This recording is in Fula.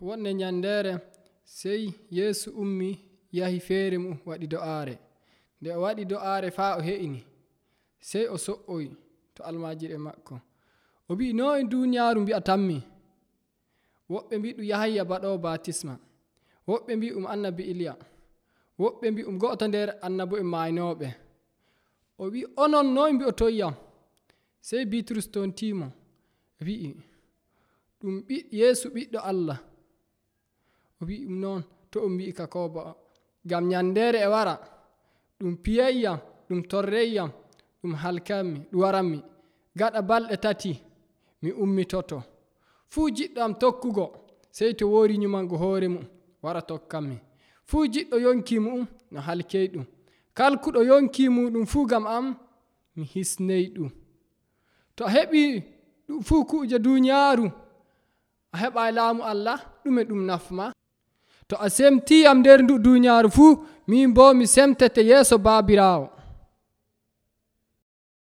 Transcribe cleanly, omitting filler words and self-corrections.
wonde nyandere sey Yeesu ummi yahi feere mum waɗi do'aare. Nde o waɗi do'aare faa o he'ini, sey o so'oyi to almajire makko. O wi, no e duniyaaru mbi'atanmi? Woɓɓe mbi ɗum Yahaya baɗowo batisma, woɓɓe mbi annabi Iliya, woɓɓe mbi go'oto nder annabo'en maynooɓe. O wi, onon noye mbi'otoyyam? Sey Bitrus tontimo wi'i, ɗum Yeesu ɓiɗɗo Allah. O wi noon to on mbi'i ka ko ba, ngam nyandere e wara ɗum piyayyam, ɗum torreyyam, ɗum halkanmi, ɗum waranmi gaɗa balɗe 3 mi ummitoto. Fuu jiɗɗo am tokkugo sey to woori nyumango hoore mum wara tokkanmi. Fuu jiɗɗo yonki mum no halkey ɗum. Kalkuɗo yonki muɗum fuu gam am mi hisney ɗum. To a heɓi ɗum fuu kuje duniyaaru, a heɓa laamu Allah, ɗume ɗum nafma? To a semtiyam nder ndu duniyaaru fuu, min bo mi semtete yeeso Baabiraawo.